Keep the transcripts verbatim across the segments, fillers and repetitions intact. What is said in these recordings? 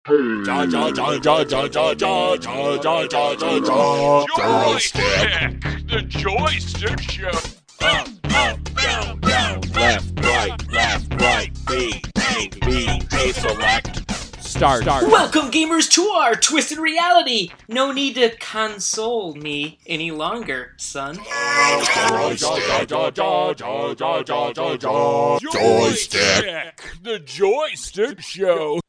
Joystick! The Joystick Show! Up, up, down, down, left, right, left, right, B, A, B, A, select. Start. Start. Welcome, gamers, to our Twisted Reality! No need to console me any longer, son. Joystick! The Joystick Show!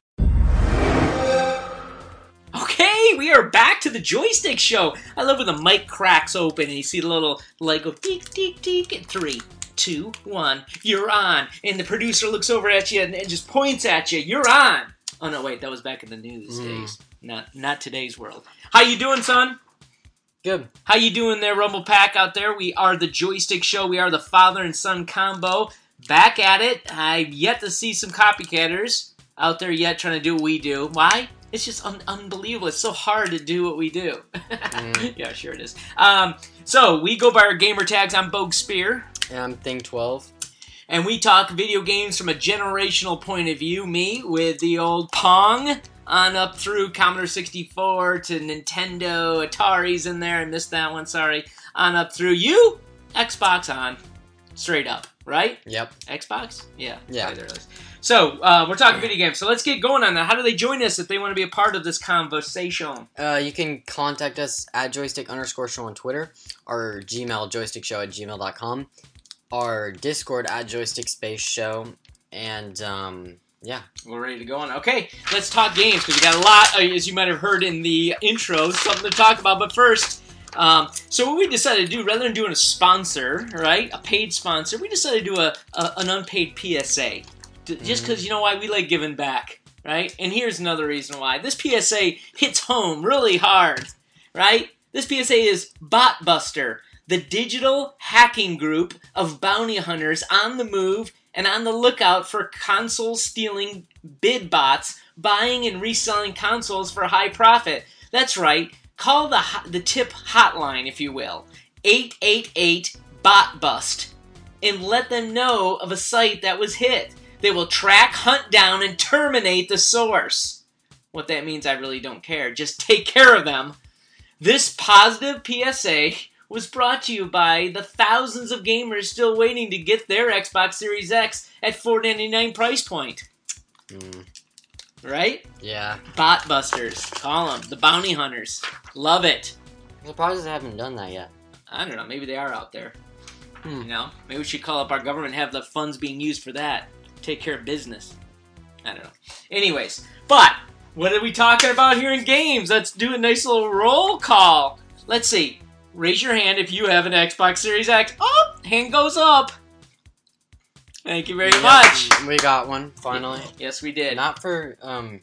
Okay, we are back to the Joystick Show. I love when the mic cracks open and you see the little light go teek, teek, teek, and three, two, one, you're on. And the producer looks over at you and, and just points at you, you're on. Oh no, wait, that was back in the news mm. days, not not today's world. How you doing, son? Good. How you doing there, Rumble Pack out there? We are the Joystick Show. We are the father and son combo. Back at it. I've yet to see some copycatters out there yet trying to do what we do. Why? It's just un- unbelievable. It's so hard to do what we do. mm. Yeah, sure it is. Um, so, we go by our gamer tags. I'm Bogue Spear. And I'm Thing twelve. And we talk video games from a generational point of view. Me, with the old Pong, on up through Commodore sixty-four to Nintendo, Atari's in there. I missed that one, sorry. On up through you, Xbox on. Straight up, right? Yep. Xbox? Yeah. Yeah. There it is. So, uh, we're talking video games. So let's get going on that. How do they join us if they want to be a part of this conversation? Uh, you can contact us at joystick underscore show on Twitter, or Gmail, joystickshow at gmail dot com, our Discord at joystick space show, and, um, yeah. We're ready to go on. Okay, let's talk games, because we got a lot, uh, as you might have heard in the intro, something to talk about. But first, um, so what we decided to do, rather than doing a sponsor, right, a paid sponsor, we decided to do a, a an unpaid P S A. Just because, you know why, we like giving back, right? And here's another reason why. This P S A hits home really hard, right? This P S A is Botbuster, the digital hacking group of bounty hunters on the move and on the lookout for console-stealing bid bots, buying and reselling consoles for high profit. That's right. Call the the tip hotline, if you will, eight eight eight bot bust, and let them know of a site that was hit. They will track, hunt down, and terminate the source. What that means, I really don't care. Just take care of them. This positive P S A was brought to you by the thousands of gamers still waiting to get their Xbox Series X at four ninety-nine price point. Mm. Right? Yeah. Botbusters. Call them. The bounty hunters. Love it. I'm surprised they haven't done that yet. I don't know. Maybe they are out there. Hmm. You know? Maybe we should call up our government and have the funds being used for that. Take care of business. I don't know. Anyways, but what are we talking about here in games? Let's do a nice little roll call. Let's see. Raise your hand if you have an Xbox Series X. Oh, hand goes up. Thank you very yep, much. We got one, finally. Yes, we did. Not for um,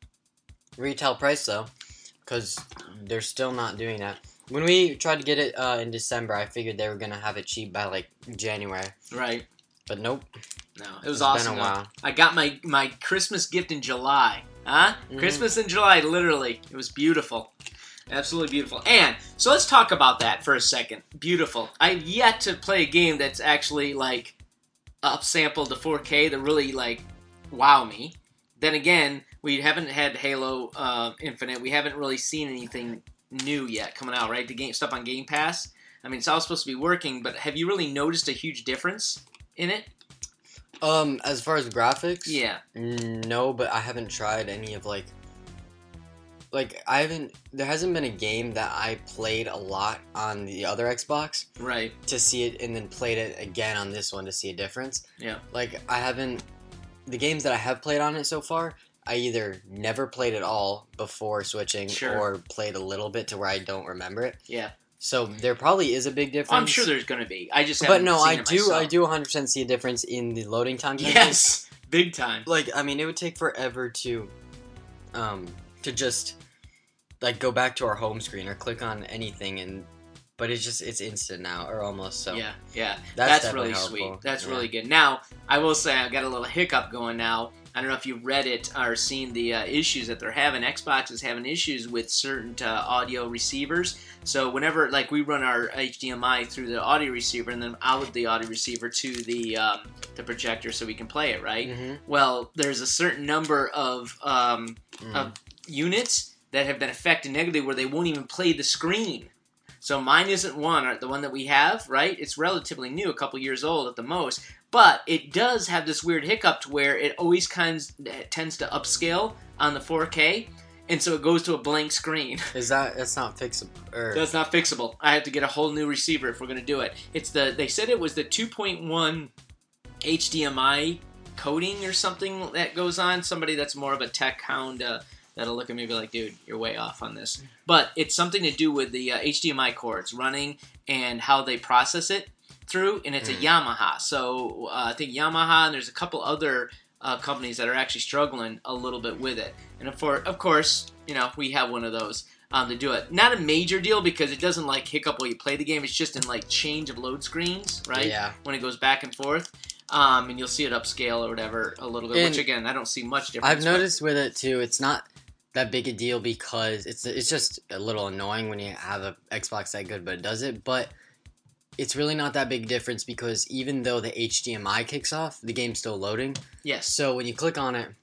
retail price, though, because they're still not doing that. When we tried to get it uh, in December, I figured they were going to have it cheap by, like, January. Right. But nope. No, it was it's awesome. Been a while. I got my, my Christmas gift in July. Huh? Mm-hmm. Christmas in July, literally. It was beautiful. Absolutely beautiful. And, so let's talk about that for a second. Beautiful. I've yet to play a game that's actually, like, upsampled to four K that really, like, wow me. Then again, we haven't had Halo uh, Infinite. We haven't really seen anything new yet coming out, right? The game stuff on Game Pass. I mean, it's all supposed to be working, but have you really noticed a huge difference in it? Um, as far as graphics? Yeah. No, but I haven't tried any of, like... Like, I haven't... There hasn't been a game that I played a lot on the other Xbox. Right. To see it, and then played it again on this one to see a difference. Yeah. Like, I haven't... The games that I have played on it so far, I either never played at all before switching, sure. or played a little bit to where I don't remember it. Yeah. So there probably is a big difference. I'm sure there's going to be. I just haven't But no, seen I it do. myself. I do one hundred percent see a difference in the loading time. Yes, big time. Like, I mean, it would take forever to, um, to just like go back to our home screen or click on anything, and but it's just it's instant now or almost. So yeah, yeah, that's, that's really helpful. sweet. That's yeah. really good. Now, I will say I got a little hiccup going now. I don't know if you've read it or seen the uh, issues that they're having. Xbox is having issues with certain uh, audio receivers. So whenever, like, we run our H D M I through the audio receiver and then out the audio receiver to the um, the projector so we can play it, right? Mm-hmm. Well, there's a certain number of um, Mm. of units that have been affected negatively where they won't even play the screen. So mine isn't one, or the one that we have, right? It's relatively new, a couple years old at the most. But it does have this weird hiccup to where it always kinds tends to upscale on the four K, and so it goes to a blank screen. Is that that's not fixable? Or... That's not fixable. I have to get a whole new receiver if we're going to do it. It's the they said it was the two point one H D M I coding or something that goes on. Somebody that's more of a tech hound uh, that'll look at me and be like, dude, you're way off on this. But it's something to do with the uh, H D M I cords running and how they process it through, and it's a Yamaha. So uh, I think Yamaha, and there's a couple other uh, companies that are actually struggling a little bit with it. And for, of course, you know, we have one of those um, to do it. Not a major deal because it doesn't like hiccup while you play the game. It's just in like change of load screens, right? Yeah. When it goes back and forth. Um, and you'll see it upscale or whatever a little bit, And which again, I don't see much difference. I've noticed with it too, it's not that big a deal because it's it's just a little annoying when you have a Xbox that good, but it does it. But it's really not that big difference because even though the H D M I kicks off, the game's still loading. Yes. So when you click on it,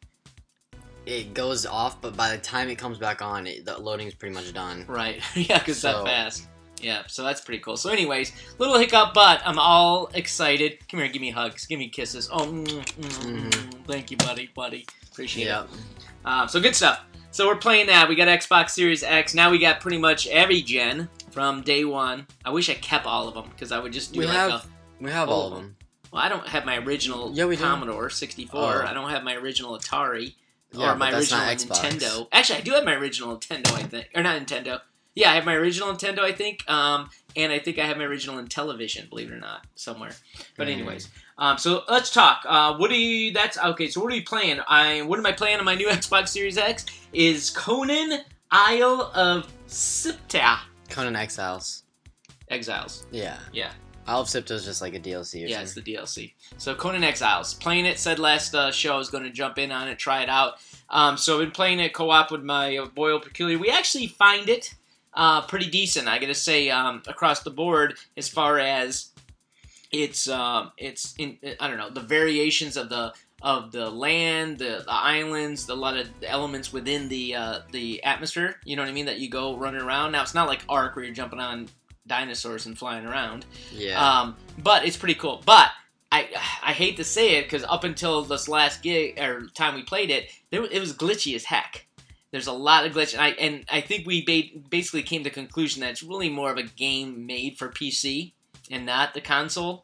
it goes off, but by the time it comes back on, it, the loading's pretty much done. Right. Yeah, because So- that fast. Yeah, so that's pretty cool. So anyways, little hiccup, but I'm all excited. Come here, give me hugs. Give me kisses. Oh, mm, mm, mm, Mhm. thank you, buddy, buddy. Appreciate Yeah. it. Um, so good stuff. So we're playing that. We got Xbox Series X. Now we got pretty much every gen from day one. I wish I kept all of them because I would just do We like have a... we have Oh. all of them. Well, I don't have my original Yeah, we do. Commodore sixty-four. Oh. I don't have my original Atari. Yeah, or my but that's original not Xbox. Nintendo. Actually, I do have my original Nintendo, I think. Or not Nintendo. Yeah, I have my original Nintendo, I think. Um, and I think I have my original Intellivision, believe it or not, somewhere. But Mm. anyways, um, so let's talk. Uh, what do you? That's okay. So what are you playing? I what am I playing on my new Xbox Series X? Is Conan Isle of Siptah Conan Exiles. Exiles? Yeah. Yeah. Isle of Siptah is just like a D L C or Yeah, it's something. the D L C. So Conan Exiles. Playing it, said last uh, show I was going to jump in on it, try it out. Um, so I've been playing it co-op with my uh, boy Old Peculiar. We actually find it uh, pretty decent, I got to say, um, across the board as far as it's, um, it's in, I don't know, the variations of the of the land, the, the islands, the, a lot of elements within the uh, the atmosphere, you know what I mean, that you go running around. Now, it's not like Ark where you're jumping on dinosaurs and flying around. Yeah. Um, but it's pretty cool. But I I hate to say it because up until this last gig or time we played it, there, it was glitchy as heck. There's a lot of glitch, and I and I think we ba- basically came to the conclusion that it's really more of a game made for P C and not the console.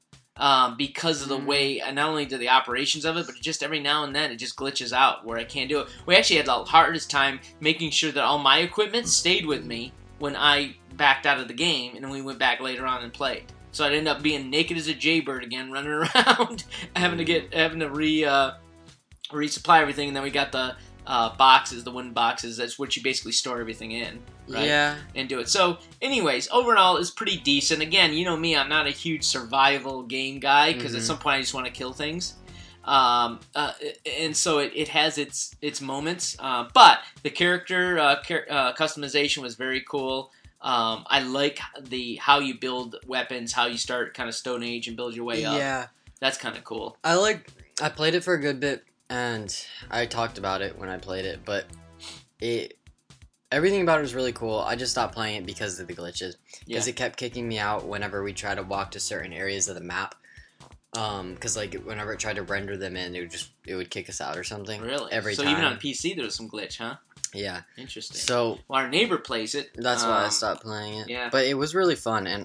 Um, because of the way, and not only do the operations of it, but just every now and then it just glitches out where I can't do it. We actually had the hardest time making sure that all my equipment stayed with me when I backed out of the game, and then we went back later on and played. So I'd end up being naked as a jaybird again, running around, having to get, having to re, uh, resupply everything, and then we got the uh, boxes, the wooden boxes. That's what you basically store everything in, right? Yeah. And do it. So, anyways, overall, it's pretty decent. Again, you know me, I'm not a huge survival game guy because at Mhm. some point I just want to kill things. Um, uh, and so it, it has its its moments. Uh, but the character uh, char- uh, customization was very cool. Um, I like the how you build weapons, how you start kind of Stone Age and build your way up. Yeah. That's kind of cool. I like. I played it for a good bit, and I talked about it when I played it, but it. Everything about it was really cool. I just stopped playing it because of the glitches. Because Yeah. it kept kicking me out whenever we tried to walk to certain areas of the map. Um, because like whenever it tried to render them in, it would just it would kick us out or something. Really? Every so time. even on P C, there was some glitch, huh? Yeah. Interesting. So Well, our neighbor plays it. that's why I Um, stopped playing it. yeah. But it was really fun, and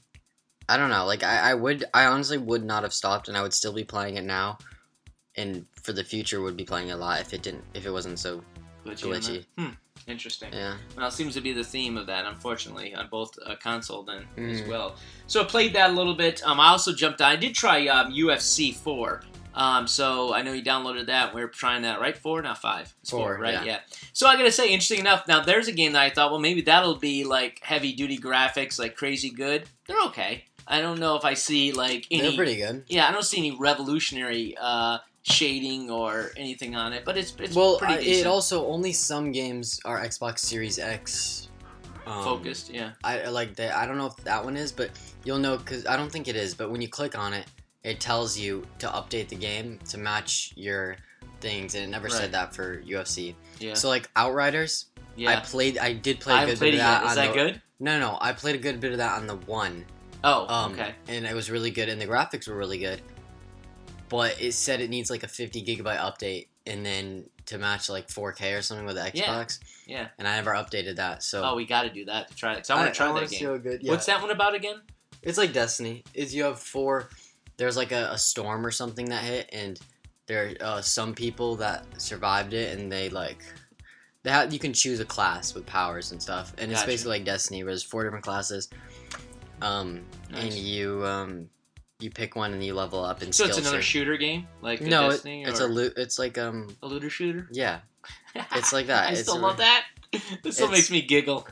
I don't know. Like I, I would, I honestly would not have stopped, and I would still be playing it now. And for the future, would be playing it a lot if it didn't, if it wasn't so Glitchy. on glitchy. that? Hmm. Interesting. Yeah. Well, it seems to be the theme of that, unfortunately, on both uh, console then as Mhm. well. So I played that a little bit. Um, I also jumped on. I did try um, U F C four. Um, so I know you downloaded that. We are trying that, right? Four, not five. It's Four, right? yeah. Yeah. So I gotta say, interesting enough. Now there's a game that I thought, well, maybe that'll be like heavy duty graphics, like crazy good. They're okay. I don't know if I see like any. They're pretty good. Yeah, I don't see any revolutionary uh, shading or anything on it, but it's it's well, pretty uh, decent. it also only some games are Xbox Series X um, focused, yeah. I like that. I don't know if that one is, but you'll know because I don't think it is. But when you click on it, it tells you to update the game to match your things, and it never Right. said that for U F C. Yeah. So like Outriders, yeah. I played. I did play I a haven't good played bit it of that. yet. Is on that the, good? No, no, I played a good bit of that on the one. Oh, Um, okay. And it was really good, and the graphics were really good. But it said it needs like a fifty gigabyte update, and then to match like four K or something with the Xbox. Yeah. Yeah. And I never updated that, so. Oh, we got to do that to try it. Cause I want to try wanna that see game. how good- yeah. What's that one about again? It's like Destiny. Is you have four. There's like a, a storm or something that hit, and there are uh, some people that survived it, and they like. They have, you can choose a class with powers and stuff, and it's Gotcha. basically like Destiny, where there's four different classes. Um, and Nice. you um, you pick one and you level up and So skill it's another tree. shooter game, like a No, it, Destiny, it's or a loot. It's like um, a looter shooter. yeah. It's like that. I It's still a- love that. This still it's- makes me giggle.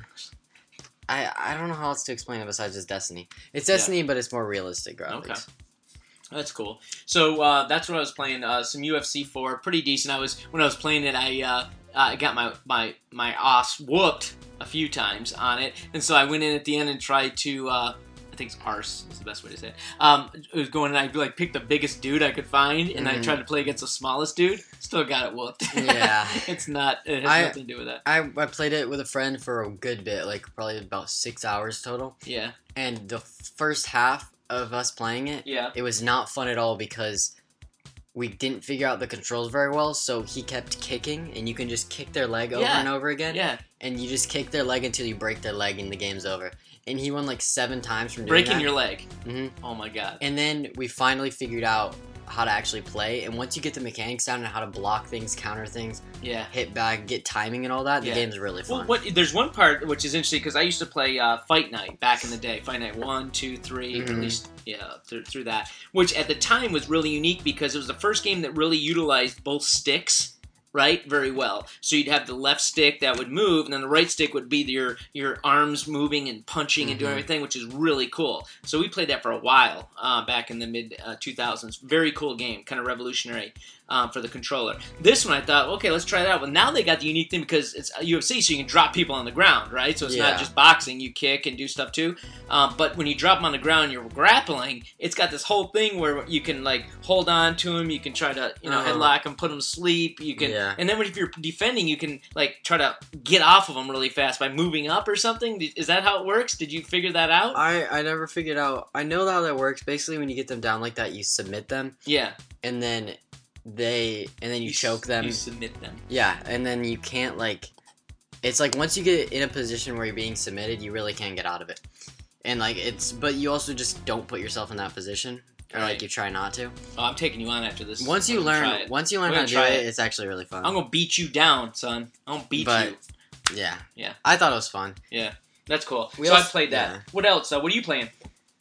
I I don't know how else to explain it besides just Destiny. It's Destiny, but it's more realistic graphics. Okay. That's cool. So uh, that's what I was playing. Uh, some U F C four, pretty decent. I was when I was playing it, I uh, I got my my my ass whooped a few times on it, and so I went in at the end and tried to. Uh, I think it's arse is the best way to say it. Um, it was going and I like picked the biggest dude I could find, and I Mhm. tried to play against the smallest dude. Still got it whooped. Yeah. it's not. It has I- nothing to do with that. I I played it with a friend for a good bit, like probably about six hours total. Yeah. And the first half of us playing it, Yeah. it was not fun at all because we didn't figure out the controls very well. So he kept kicking, and you can just kick their leg over Yeah. and over again. Yeah. And you just kick their leg until you break their leg, and the game's over. And he won like seven times from doing Breaking that. your leg. hmm Oh my god. And then we finally figured out how to actually play. And once you get the mechanics down and how to block things, counter things, Yeah. hit back, get timing and all that, the Yeah. game's really fun. Well, what there's one part which is interesting because I used to play uh, Fight Night back in the day. Fight Night one, two, three, or at Mhm. least yeah, through, through that, which at the time was really unique because it was the first game that really utilized both sticks. Right, very well. So you'd have the left stick that would move, and then the right stick would be your your arms moving and punching and doing Mhm. everything, which is really cool. So we played that for a while uh, back in the mid uh, two thousands. Very cool game, kind of revolutionary um, for the controller. This one I thought, okay, let's try that out. But now they got the unique thing because it's U F C, so you can drop people on the ground, right? So it's Yeah. not just boxing; you kick and do stuff too. Um, but when you drop them on the ground, you're grappling. It's got this whole thing where you can like hold on to them. You can try to you know Uh-huh. headlock them, put them to sleep. You can, Yeah. and then when if you're defending, you can like try to get off of them really fast by moving up or something. Is that how it works? Did you figure that out? I, I never figured out. I know how that works. Basically, when you get them down like that, you submit them, Yeah, and then they and then you, s- choke them. You submit them. Yeah, and then you can't like. It's like once you get in a position where you're being submitted, you really can't get out of it. And like it's, but you also just don't put yourself in that position, or Right. like you try not to. Oh, I'm taking you on after this. Once you I'm gonna try learn, it. once you learn We're how gonna to do try it, it. it's actually really fun. I'm gonna beat you down, son. I'm gonna beat But- you. yeah, Yeah. I thought it was fun. That's cool. We so I also- played that. yeah. What else? Uh, what are you playing?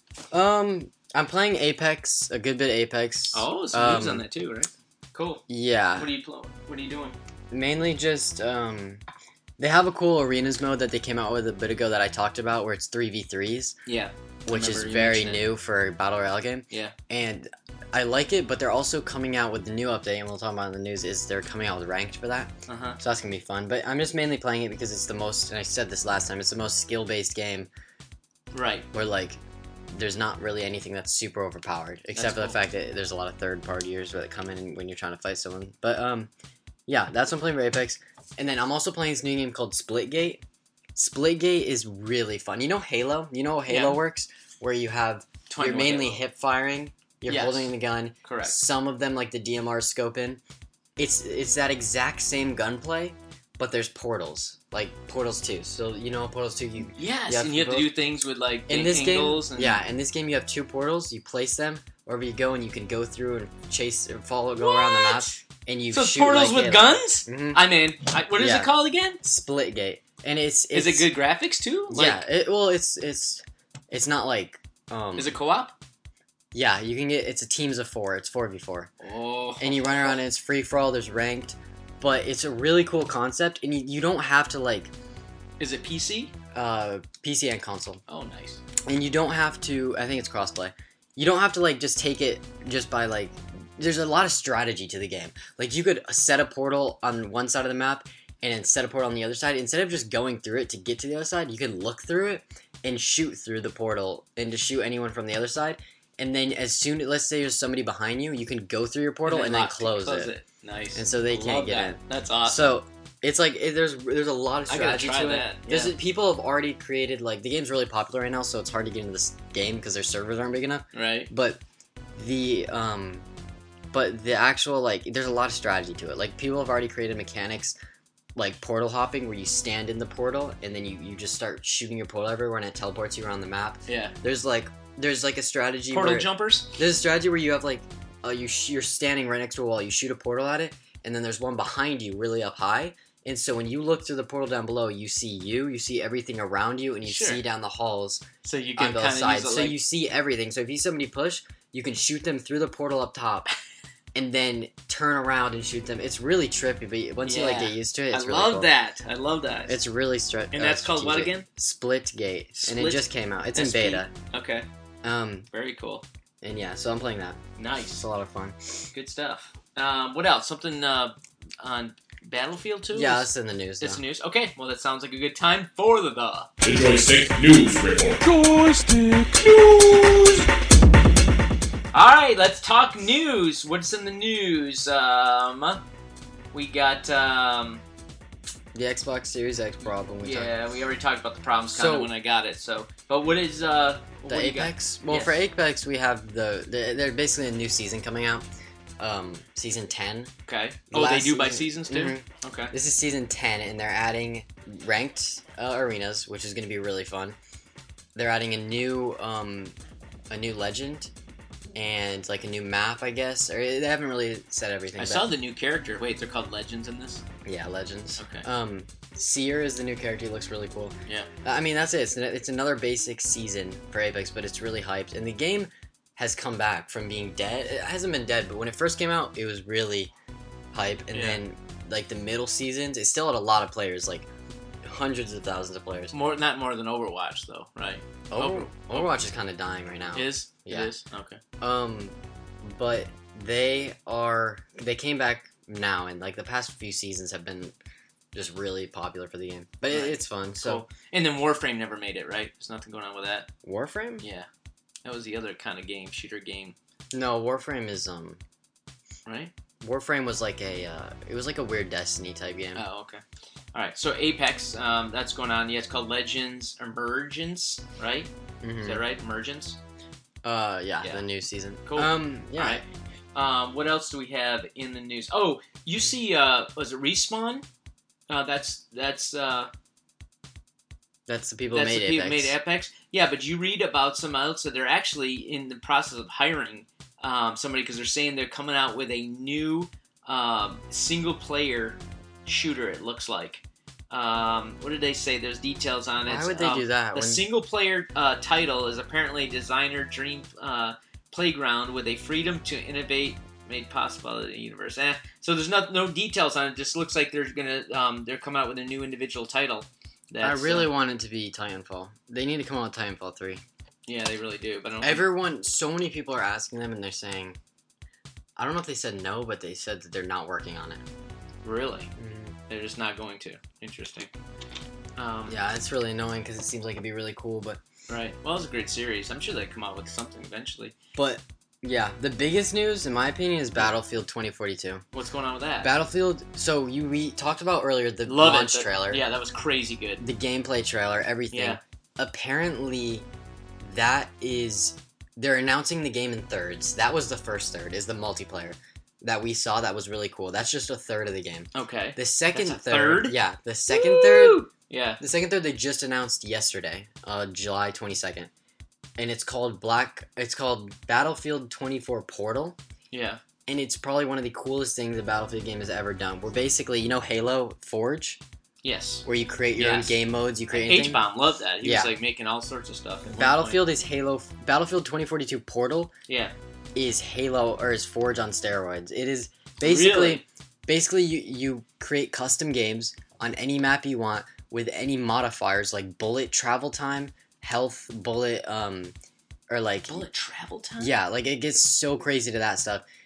Um, I'm playing Apex, a good bit of Apex. Oh, some moves Um, on that too, right? Cool. Yeah, What are you pl- What are you doing? mainly just um, they have a cool arenas mode that they came out with a bit ago that I talked about, where it's three v threes, Yeah. which is remember you very mentioned it. new for a battle royale game. Yeah. And I like it, but they're also coming out with the new update, and we'll talk about it in the news. Is they're coming out with ranked for that, Uh huh. so that's gonna be fun. But I'm just mainly playing it because it's the most, and I said this last time, it's the most skill based game Right. where like there's not really anything that's super overpowered, except for cool. the fact that there's a lot of third partiers that come in when you're trying to fight someone. But um, yeah, that's what I'm playing for Apex, and then I'm also playing this new game called Splitgate. Splitgate is really fun. You know Halo? You know how Halo Yeah. works, where you have you're twenty-one mainly Halo. hip firing. You're Yes. holding the gun. Correct. Some of them, like the D M R scope in. It's it's that exact same gunplay, but there's portals, like Portals two. So you know Portals two, you Yes, Yeah, and you have to both- do things with like in this game, angles and yeah, in this game you have two portals. You place them wherever you go, and you can go through and chase or follow, go around the map, What? and you So shoot portals like with Halo. guns? Mhm. I'm in. I, what is Yeah. it called again? Splitgate, and it's, it's Is it good graphics too? Like, yeah, it, well, it's it's it's not like um. Is it co-op? Yeah, you can get. It's a teams of four. It's four v four. Oh. And you run around and it's free for all, there's ranked, but it's a really cool concept, and you, you don't have to like Is it P C? uh P C and console, Oh, nice. and you don't have to, I think it's crossplay, you don't have to like just take it just by like there's a lot of strategy to the game. Like, you could set a portal on one side of the map and then set a portal on the other side. Instead of just going through it to get to the other side, you can look through it and shoot through the portal and to shoot anyone from the other side. And then as soon, let's say there's somebody behind you, you can go through your portal and then, and then close, close it. it. Nice. And so they Love can't get that. in. That's awesome. So it's like it, there's there's a lot of strategy I gotta try to that. it. There's Yeah. people have already created, like, the game's really popular right now, so it's hard to get into this game because their servers aren't big enough. Right. But the um, but the actual, like, there's a lot of strategy to it. Like, people have already created mechanics like portal hopping, where you stand in the portal and then you, you just start shooting your portal everywhere and it teleports you around the map. Yeah. There's like there's like a strategy Portal where, jumpers. there's a strategy where you have like uh, you sh- you're standing right next to a wall, you shoot a portal at it, and then there's one behind you really up high. And so when you look through the portal down below, you see you, you see everything around you, and you Sure. see down the halls So you on can both kind of sides. use it So like, you see everything. So if you see somebody push, you can shoot them through the portal up top, and then turn around and shoot them. It's really trippy, but once you like Yeah. get used to it, it's I really love cool. that. I love that. It's really stra- and uh, that's called what strategic. again? Splitgate, and it Split- just came out. It's S in P? beta. Okay. Um, Very cool. and yeah, so I'm playing that. It's Nice. a lot of fun. Good stuff. Um, what else? Something uh, on Battlefield two? Yeah, Is- it's in the news. It's now. news. Okay, well that sounds like a good time for the the. The Joystick News Report. Joystick News! All right, let's talk news. What's in the news? Um, we got um, The Xbox Series X problem. We talked- yeah, we already talked about the problems kind So- of when I got it. So, but what is uh, The what do you got? Apex. Well, Yes. for Apex, we have the, the they're basically a new season coming out. Um, season ten. Okay. The Oh, they last do by season- seasons too. Mhm. Okay. This is season ten, and they're adding ranked uh, arenas, which is going to be really fun. They're adding a new um, a new legend and like a new map, I guess. Or they haven't really said everything. I but- saw the new character. Wait, they're called Legends in this. Yeah, legends. Okay. Um, Seer is the new character. He looks really cool. Yeah. I mean, that's it. It's, it's another basic season for Apex, but it's really hyped. And the game has come back from being dead. It hasn't been dead, but when it first came out, it was really hype. And Yeah. then, like, the middle seasons, it still had a lot of players, like, hundreds of thousands of players. More, not more than Overwatch though, right? Over, Over- Overwatch is kind of dying right now. Is Yeah. it is okay. Um, but they are, they came back now, and, like, the past few seasons have been just really popular for the game. But it, Right. it's fun. So, Cool. And then Warframe never made it, right? There's nothing going on with that. Warframe? Yeah, that was the other kind of game, shooter game, No, Warframe is um right? Warframe was like a uh, it was like a weird Destiny type game. Oh, okay. All right. So Apex, um, that's going on. Yeah, it's called Legends Emergence, right? Mhm. Is that right? Emergence. Uh yeah, Yeah. the new season. Cool. Um yeah. All right. Um, what else do we have in the news? Oh, you see, uh, was it Respawn? Uh, that's that's uh, That's the people that's who made the people Apex. who made Apex. Yeah, but you read about some else that they're actually in the process of hiring um, somebody because they're saying they're coming out with a new um, single player shooter. It looks like. Um, what did they say? There's details on it. Why would they Um, do that? The when- single player uh, title is apparently designer dream uh, playground with a freedom to innovate made possible in the universe. Eh. So there's no no details on it. Just looks like they're gonna um, they're coming out with a new individual title. I That's, really uh, want it to be Titanfall. They need to come out with Titanfall three. yeah, they really do. But I don't think- Everyone, so many people are asking them, and they're saying, I don't know if they said no, but they said that they're not working on it. really they're just not going to. Interesting. Um, Yeah, it's really annoying because it seems like it'd be really cool, but Right. Well, it's a great series. I'm sure they come out with something eventually. but yeah, the biggest news, in my opinion, is Battlefield twenty forty-two. What's going on with that? Battlefield. So you we talked about earlier the Love launch it. The- trailer, Yeah, that was crazy good. the gameplay trailer, everything. Yeah. Apparently, that is they're announcing the game in thirds. That was the first third. Is the multiplayer that we saw that was really cool. That's just a third of the game. Okay. The second That's a third, third? yeah, the second third, Woo! Yeah. the second third they just announced yesterday, uh, July twenty-second, and it's called Black. It's called Battlefield twenty-four Portal. Yeah. And it's probably one of the coolest things a Battlefield game has ever done. We're basically, you know, Halo Forge, Yes. where you create your Yes. own game modes, you create anything. H bomb loved that. He Yeah. was like making all sorts of stuff. at one Battlefield is Halo. Battlefield twenty forty-two Portal point. Yeah. is Halo or is Forge on steroids. It is basically, Really? basically you you create custom games on any map you want with any modifiers like bullet travel time, health, bullet, um, or like Bullet travel time. yeah, like it gets so crazy to that stuff.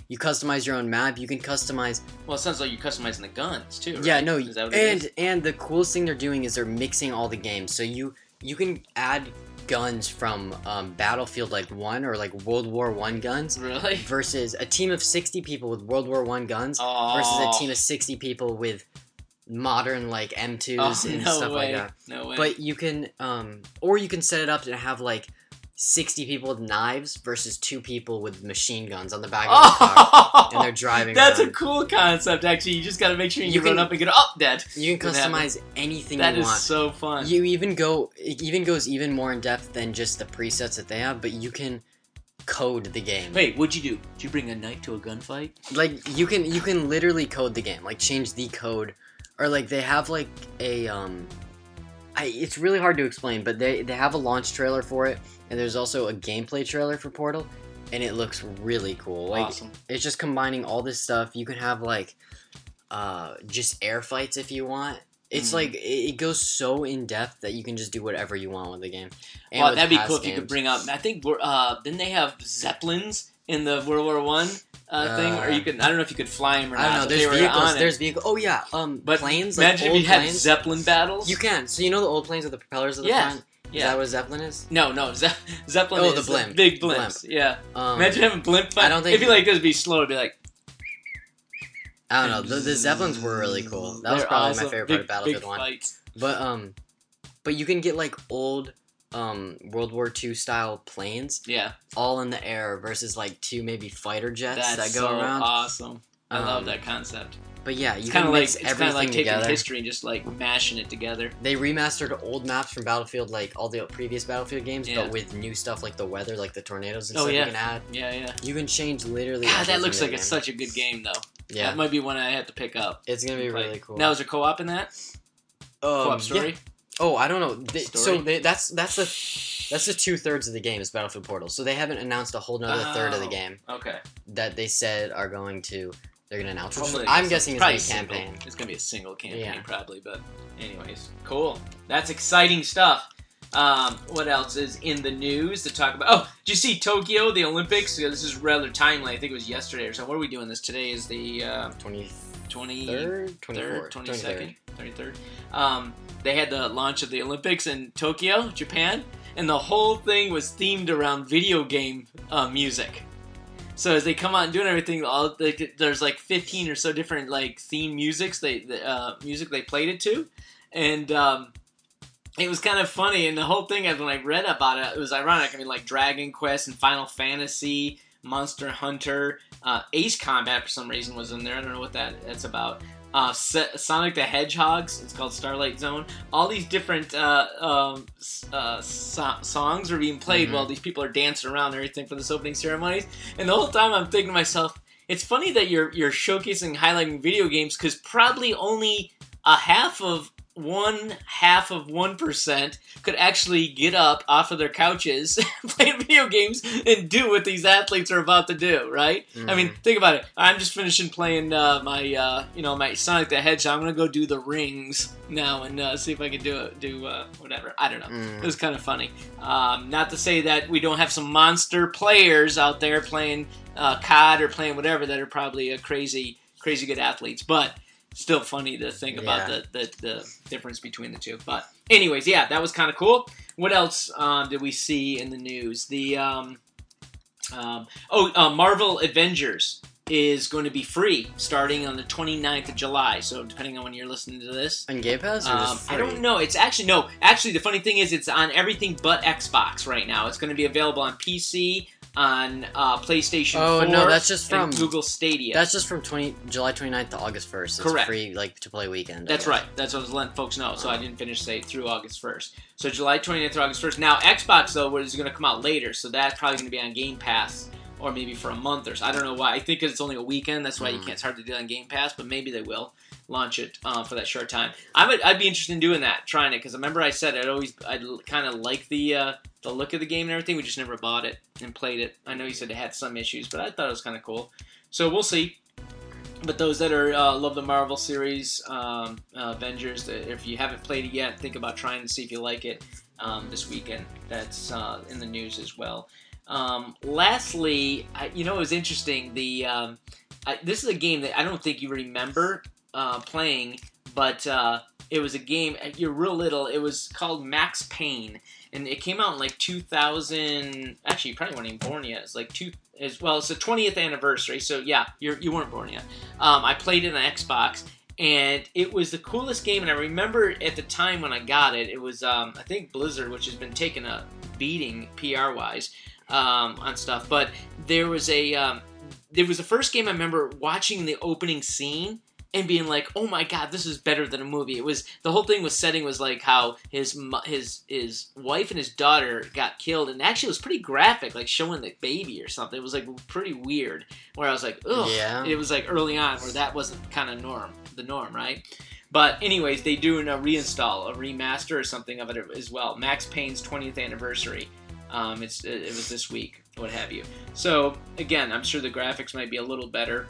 You customize your own map. You can customize. Well, it sounds like you're customizing the guns too. Right? Yeah, no, Is that what it and is? and the coolest thing they're doing is they're mixing all the games. So you you can add guns from um, Battlefield like one or like World War One guns Really? versus a team of sixty people with World War One guns Oh. versus a team of sixty people with modern like M twos Oh, and no stuff way. like that. No way. But you can, um, or you can set it up to have like sixty people with knives versus two people with machine guns on the back of the car, oh, and they're driving. that's around. a cool concept. Actually, you just got to make sure you, You run can- up and get up dead. You can What happened? customize anything That you is want. so fun. You even go, it even goes even more in depth than just the presets that they have, but you can code the game. Wait, what'd you do? Did you bring a knife to a gunfight? Like you can you can literally code the game, like change the code, or like they have like a um, I it's really hard to explain, but they they have a launch trailer for it, and there's also a gameplay trailer for Portal, and it looks really cool. Like Awesome. it's just combining all this stuff. You can have like uh just air fights if you want. It's Mhm. like it, it goes so in depth that you can just do whatever you want with the game. And Well, with that'd be past cool if you could games. bring up. I think we're, uh, didn't they have zeppelins in the World War One uh, thing? Or Uh, you could. I don't know if you could fly them or I not. don't know. but There's they were vehicles. on it. There's vehicle. Oh yeah. Um, But planes. Like imagine old if you had planes. zeppelin battles. You can. So you know the old planes with the propellers at the Yeah. front? Is Yeah. that what a Zeppelin is? No, no. Ze- zeppelin Oh, is the blimp. big The blimps. Yeah. Um, Imagine having blimp. Fight. I don't think- It'd be like this. It'd be slow. It'd be like. I don't know. The, the Zeppelins were really cool. That was They're probably awesome. my favorite big, part of Battlefield big One. Fights. But um, but you can get like old um World War Two style planes Yeah. all in the air versus like two maybe fighter jets That's that go so around. awesome. I love Um, that concept. But yeah, you It's can kind of like mix it's kind of everything like taking together. history and just like mashing it together. They remastered old maps from Battlefield, like all the previous Battlefield games, Yeah. but with new stuff like the weather, like the tornadoes and Oh, stuff yeah. you can add. Yeah, yeah. You can change literally. God, that everything looks in like the it's game. such a good game though. Yeah, That might be one I have to pick up. it's gonna be Play. really cool. Now, is there co-op in that? Um, Co-op story? yeah. Oh, I don't know. They, so Story? they, that's that's the that's the two thirds of the game is Battlefield Portal. So they haven't announced a whole nother third of the Oh. game Okay. that they said are going to. They're gonna announce. Which Hopefully I'm it's guessing is probably gonna be a single. campaign. It's gonna be a single campaign Yeah. probably, but anyways, cool. That's exciting stuff. Um, what else is in the news to talk about? Oh, did you see Tokyo, the Olympics? Yeah, this is rather timely. I think it was yesterday or so. What are we doing this? Today is the uh, Twenty twenty third, twenty third, fourth, twenty second, thirty third. Um, they had the launch of the Olympics in Tokyo, Japan, and the whole thing was themed around video game uh, music. So as they come out and doing everything, all they, there's like fifteen or so different like theme musics they the, uh, music they played it to, and um, it was kind of funny. And the whole thing, when I read about it, it was ironic. I mean, like Dragon Quest and Final Fantasy, Monster Hunter, uh, Ace Combat for some reason was in there. I don't know what that that's about. Uh, Sonic the Hedgehogs, it's called Starlight Zone. All these different uh, um, uh, so- songs are being played Mhm. while these people are dancing around and everything for this opening ceremonies. And the whole time I'm thinking to myself, it's funny that you're you're showcasing, highlighting video games because probably only a half of one half of one percent could actually get up off of their couches, play video games, and do what these athletes are about to do. Right? I mean, think about it. I'm just finishing playing uh, my, uh, you know, my Sonic the Hedgehog. I'm gonna go do the rings now and uh, see if I can do it. Do uh, whatever. I don't know. Mm. It was kind of funny. Um, not to say that we don't have some monster players out there playing uh, C O D or playing whatever that are probably uh, crazy, crazy good athletes, but still funny to think about Yeah. the, the the difference between the two. But anyways, yeah, that was kind of cool. What else um, did we see in the news? The um, um, oh, uh, Marvel Avengers is going to be free starting on the twenty-ninth of July. So depending on when you're listening to this. On Game Pass? Or Um, just I free? don't know. It's actually no. Actually, the funny thing is, it's on everything but Xbox right now. It's going to be available on P C, on uh, PlayStation Oh, four. no, that's just and from- Google Stadia. That's just from twenty July twenty-ninth to August first. It's Correct. free, like to play weekend. I That's guess. right. That's what I was letting folks know. So I didn't finish say through August first. So July twenty-ninth through August first. Now Xbox though is going to come out later, so that's probably going to be on Game Pass or maybe for a month or so. I don't know why. I think it's only a weekend. That's why you Mm. can't. It's hard to do it on Game Pass, but maybe they will launch it uh, for that short time. I would. I'd be interested in doing that, trying it, because I remember I said I'd always. I'd kind of like the uh, the look of the game and everything. We just never bought it and played it. I know you said it had some issues, but I thought it was kind of cool. So we'll see. But those that are uh, love the Marvel series, um, uh, Avengers, uh, if you haven't played it yet, think about trying to see if you like it um, this weekend. That's uh, in the news as well. Um, lastly, I, you know, it was interesting. The um, I, this is a game that I don't think you remember uh, playing, but uh, it was a game. You're real little. It was called Max Payne, and it came out in like two thousand. Actually, you probably weren't even born yet. It's like two. As well, it's the twentieth anniversary. So yeah, you you weren't born yet. Um, I played it on Xbox. And it was the coolest game, and I remember at the time when I got it, it was, um, I think, Blizzard, which has been taking a beating P R-wise um, on stuff, but there was a, um, there was the first game I remember watching the opening scene and being like, oh my god, this is better than a movie. It was, the whole thing was setting was like how his his his wife and his daughter got killed, and actually it was pretty graphic, like showing the baby or something. It was like pretty weird, where I was like, ugh. Yeah. It was like early on where that wasn't kind of norm, the norm, right? But anyways, they do a reinstall, a remaster or something of it as well. Max Payne's twentieth anniversary. Um, it's it was this week, what have you. So again, I'm sure the graphics might be a little better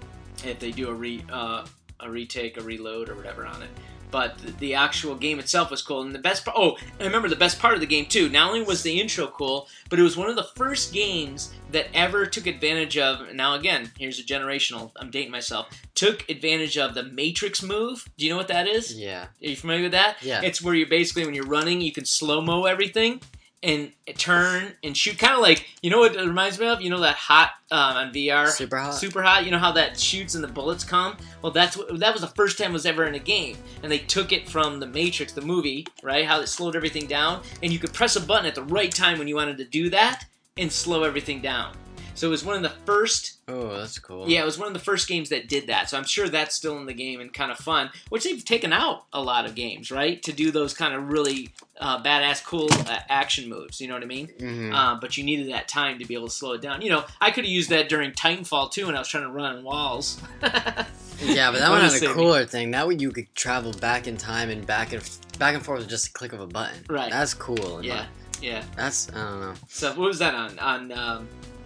if they do a re uh, a retake, a reload, or whatever on it. But the, the actual game itself was cool, and the best part. Oh, I remember the best part of the game too. Not only was the intro cool, but it was one of the first games that ever took advantage of. Now again, here's a generational. I'm dating myself. Took advantage of the Matrix move. Do you know what that is? Yeah. Are you familiar with that? Yeah. It's where you're basically when you're running, you can slow mo everything. And turn and shoot, kind of like, you know what it reminds me of? You know that Hot um, on V R? Super Hot? Super Hot. You know how that shoots and the bullets come? Well, that's what, that was the first time it was ever in a game. And they took it from The Matrix, the movie, right? How it slowed everything down. And you could press a button at the right time when you wanted to do that and slow everything down. So it was one of the first... Oh, that's cool. Yeah, it was one of the first games that did that. So I'm sure that's still in the game and kind of fun, which they've taken out a lot of games, right? To do those kind of really uh, badass, cool uh, action moves. You know what I mean? Mm-hmm. Uh, but you needed that time to be able to slow it down. You know, I could have used that during Titanfall too when I was trying to run on walls. Yeah, but that one had a cooler thing. That way you could travel back in time and back and back and forth with just a click of a button. Right. That's cool. Yeah, yeah. That's, I don't know. So what was that on? On um,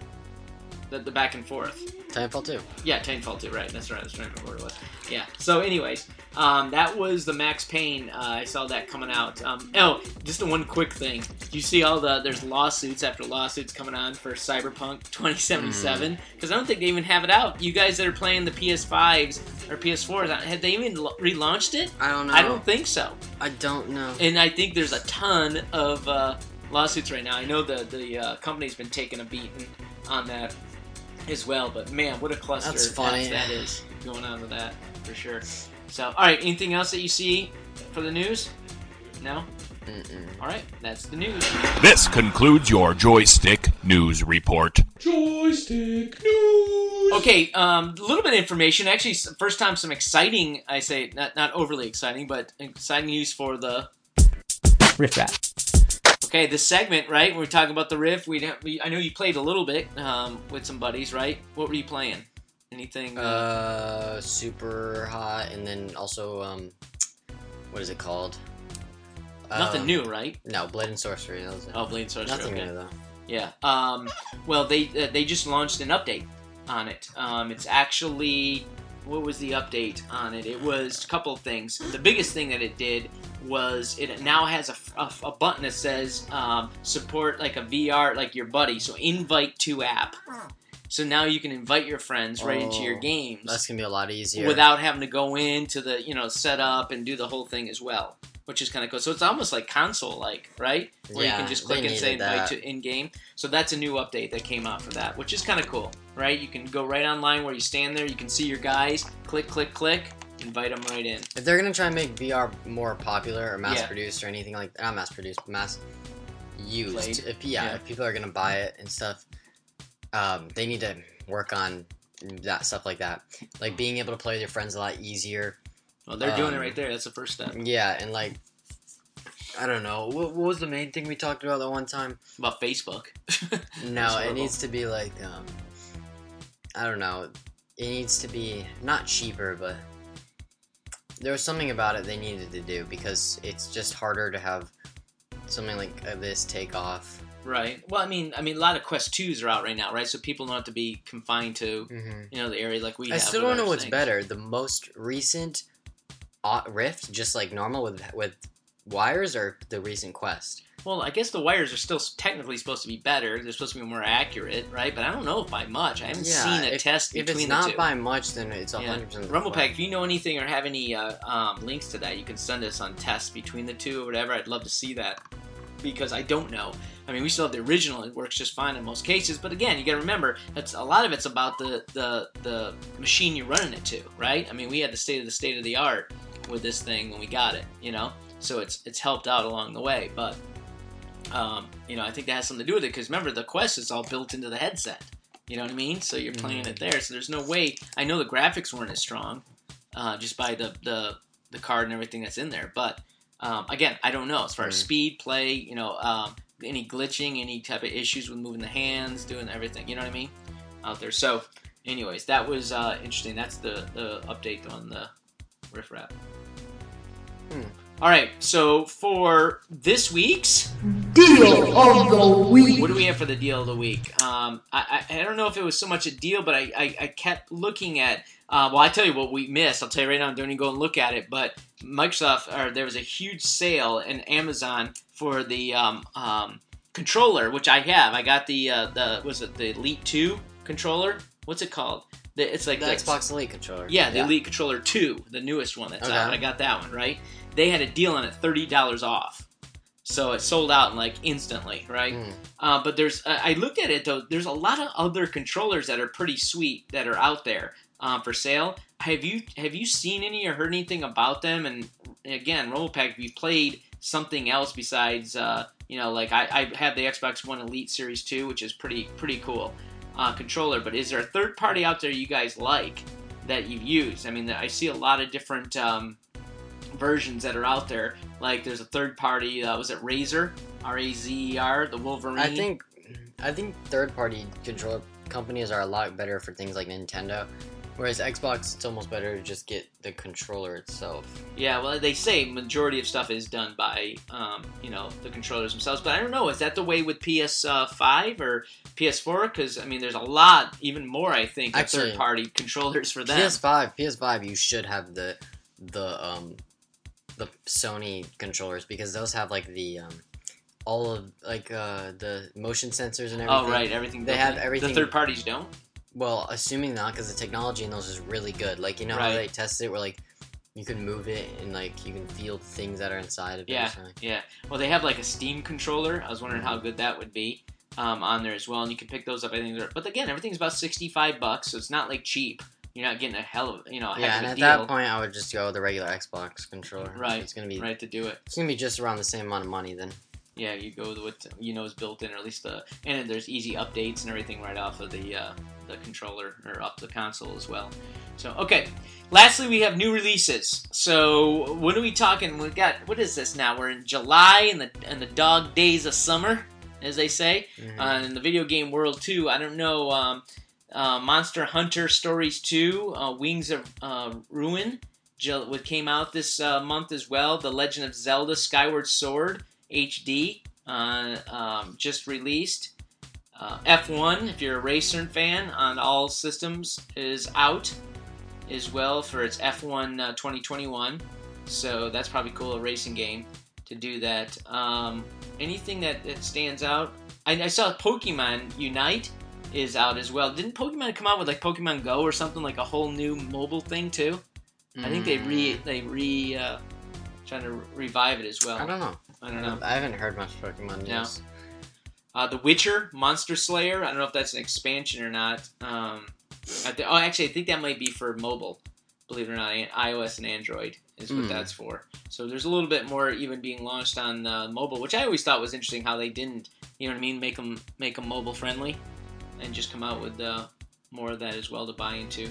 the, the back and forth? Titanfall two. Yeah, Titanfall two, right. That's right. I was trying to remember what it was. Yeah. So anyways, um, that was the Max Payne. Uh, I saw that coming out. Um, oh, just a one quick thing. You see all the, there's lawsuits after lawsuits coming on for Cyberpunk twenty seventy-seven? Because mm. I don't think they even have it out. You guys that are playing the P S fives or P S fours, had they even lo- relaunched it? I don't know. I don't think so. I don't know. And I think there's a ton of uh, lawsuits right now. I know the, the uh, company's been taking a beating on that as well, but man, what a cluster That's funny. that is going on with that, for sure. So, alright, anything else that you see for the news? No? Mm-mm. Alright, that's the news. This concludes your Joystick News Report. Joystick News! Okay, um, a little bit of information. Actually, first time some exciting, I say, not, not overly exciting, but exciting news for the Riff Rap. Okay, this segment, right? When we're talking about the riff, we, we I know you played a little bit um, with some buddies, right? What were you playing? Anything? Uh, uh Super Hot, and then also, um, what is it called? nothing um, new, right? No, Blade and Sorcery. That was it. Oh, Blade and Sorcery. Nothing okay. new though. Yeah. Um, well, they uh, they just launched an update on it. Um, it's actually, what was the update on it? It was a couple of things. The biggest thing that it did was it now has a, a, a button that says um, support like a V R, like your buddy. So invite to app. So now you can invite your friends right into your Oh, games. That's gonna be a lot easier. Without having to go into the, you know, setup and do the whole thing as well, which is kind of cool. So it's almost like console-like, right? Where Yeah, you can just they click and say needed invite that. to in-game. So that's a new update that came out for that, which is kind of cool, right? You can go right online where you stand there. You can see your guys. Click, click, click. Invite them right in. If they're gonna try and make V R more popular or mass Yeah. produced or anything like not mass produced, but mass used. Played. If yeah, Yeah. if people are gonna buy it and stuff, um, they need to work on that stuff like that, like being able to play with your friends a lot easier. Well, they're doing it Um, right there. That's the first step. Yeah, and like I don't know, what, what was the main thing we talked about that one time? About Facebook. No, That's it horrible. needs to be like um, I don't know, it needs to be not cheaper, but there was something about it they needed to do because it's just harder to have something like uh, this take off. Right. Well, I mean, I mean, a lot of Quest twos are out right now, right? So people don't have to be confined to, Mm-hmm. you know, the area like we I have. still with don't know our what's things. better, the most recent uh, Rift, just like normal with with wires, or the recent Quest. Well, I guess the wires are still technically supposed to be better. They're supposed to be more accurate, right? But I don't know if by much. I haven't Yeah, seen a if, test if between it's the not two. by much, then it's one Yeah. hundred percent. Rumble Pack, if you know anything or have any uh, um, links to that, you can send us on tests between the two or whatever. I'd love to see that because I don't know. I mean, we still have the original. It works just fine in most cases. But again, you got to remember, that's a lot of it's about the, the the machine you're running it to, right? I mean, we had the state of the state of the art with this thing when we got it, you know? So it's it's helped out along the way. But, um, you know, I think that has something to do with it because remember, the Quest is all built into the headset. You know what I mean? So you're playing Mm-hmm. it there. So there's no way. I know the graphics weren't as strong uh, just by the, the, the card and everything that's in there. But, um, again, I don't know. As far as Mm. speed, play, you know, um, any glitching, any type of issues with moving the hands, doing everything, you know what I mean, out there. So, anyways, that was uh, interesting. That's the, the update on the Riff Raff. Hmm. All right, so for this week's Deal of the week. what do we have for the deal of the week? Um, I, I I don't know if it was so much a deal, but I, I, I kept looking at. Uh, well, I tell you what we missed. I'll tell you right now. Don't even go and look at it. But Microsoft, or there was a huge sale in Amazon for the um, um, controller, which I have. I got the uh, the was it the Elite Two controller? What's it called? The, it's like The the, Xbox Elite controller. Yeah, the Elite Controller Two, the newest one that's Okay. out. I got that one right. They had a deal on it, thirty dollars off. So it sold out in like instantly, right? Mm. Uh, but there's, uh, I looked at it though. There's a lot of other controllers that are pretty sweet that are out there um, for sale. Have you have you seen any or heard anything about them? And again, RoboPack, have you played something else besides, uh, you know, like I, I have the Xbox One Elite Series Two, which is pretty pretty cool uh, controller. But is there a third party out there you guys like that you've used? I mean, I see a lot of different um, versions that are out there. Like there's a third party. Uh, was it Razer? R A Z E R, the Wolverine. I think, I think third-party controller companies are a lot better for things like Nintendo, whereas Xbox, it's almost better to just get the controller itself. Yeah, well, they say majority of stuff is done by, um, you know, the controllers themselves. But I don't know, is that the way with P S five or P S four? Because, I mean, there's a lot, even more, I think, of Actually, third-party controllers for them. P S five, P S five, you should have the, the, um, the Sony controllers because those have like the, um, all of like uh, the motion sensors and everything. Oh, right, everything. They built have in. everything- The third parties don't? Well, assuming not, because the technology in those is really good. Like, you know how Right. they test it where, like, you can move it and, like, you can feel things that are inside of it. Yeah, or something. yeah. Well, they have like a Steam controller. I was wondering how good that would be um, on there as well. And you can pick those up. I think, they're, but again, everything's about sixty-five bucks, so it's not like cheap. You're not getting a hell of, you know, a Yeah, heck and of a at deal, that point, I would just go with the regular Xbox controller. Right, It's gonna be right, to do it. it's gonna be just around the same amount of money then. Yeah, you go with what you know is built in, or at least the, and there's easy updates and everything right off of the uh, the controller or up the console as well. So okay, lastly we have new releases. So what are we talking? We got what is this now? We're in July and the and the dog days of summer, as they say. Mhm. Uh, in the video game world too. I don't know. Um, uh, Monster Hunter Stories two, uh, Wings of uh, Ruin, what came out this uh, month as well. The Legend of Zelda Skyward Sword H D uh, um, just released. Uh, F one, if you're a racer fan on all systems, is out as well for its F one uh, twenty twenty-one. So that's probably cool, a racing game to do that. Um, anything that, that stands out? I, I saw Pokemon Unite is out as well. Didn't Pokemon come out with like Pokemon Go or something, like a whole new mobile thing too? I think they re they re uh, trying to revive it as well. I don't know. I don't know. I haven't heard much Pokemon news. No. Uh, The Witcher Monster Slayer. I don't know if that's an expansion or not. Um, I th- oh, actually, I think that might be for mobile. Believe it or not, iOS and Android is what Hmm. that's for. So there's a little bit more even being launched on uh, mobile, which I always thought was interesting. How they didn't, you know what I mean, make them make them mobile friendly, and just come out with uh, more of that as well to buy into.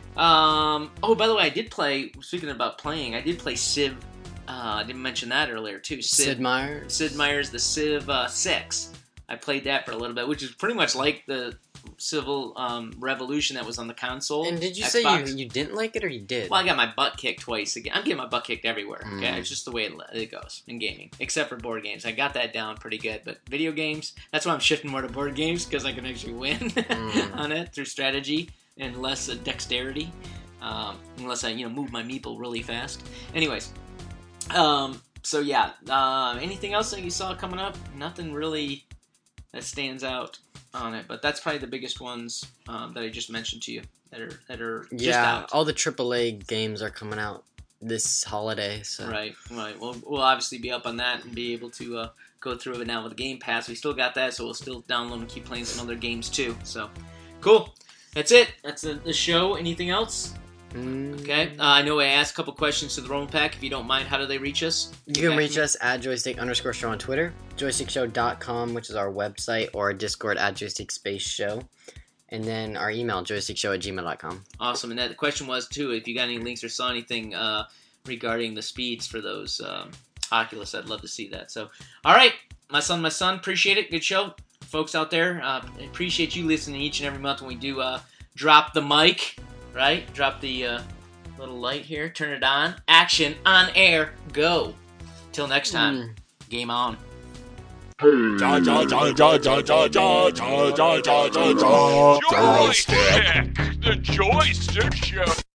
Um, oh, by the way, I did play. Speaking about playing, I did play Civ. Uh, I didn't mention that earlier too. Sid Meier's. Sid Meier's The Civ uh, six. I played that for a little bit, which is pretty much like the Civil um, Revolution that was on the console. And did you Xbox. say you, you didn't like it or you did? Well, I got my butt kicked twice again. I'm getting my butt kicked everywhere. Okay, Mm. it's just the way it, it goes in gaming, except for board games. I got that down pretty good, but video games. That's why I'm shifting more to board games because I can actually win Mm. on it through strategy and less uh, dexterity. Um, unless I, you know, move my meeple really fast. Anyways, um, So yeah, uh, anything else that you saw coming up? Nothing really that stands out on it, but that's probably the biggest ones um, that I just mentioned to you that are that are just Yeah, out. all the triple A games are coming out this holiday. So Right, right. Well, we'll obviously be up on that and be able to uh, go through it now with the Game Pass. We still got that, so we'll still download and keep playing some other games too. So, cool. That's it. That's the, the show. Anything else? Mm, Okay. Uh, I know I asked a couple questions to the Roman Pack. If you don't mind, how do they reach us? You Get can back reach to me. us at joystick underscore show on Twitter, joystick show dot com, which is our website, or our Discord at joystick space show, and then our email, joystick show at gmail dot com. Awesome. And that the question was, too, if you got any links or saw anything uh, regarding the speeds for those um, Oculus, I'd love to see that. So, all right. My son, my son, appreciate it. Good show. Folks out there, uh, appreciate you listening each and every month when we do uh, drop the mic, right? Drop the uh, little light here. Turn it on. Action, on air, go. Till next time, Mm. game on. Ja, ja, ja, ja, ja, ja, ja, ja, ja, ja, ja, ja. Joystick, the Joystick Show.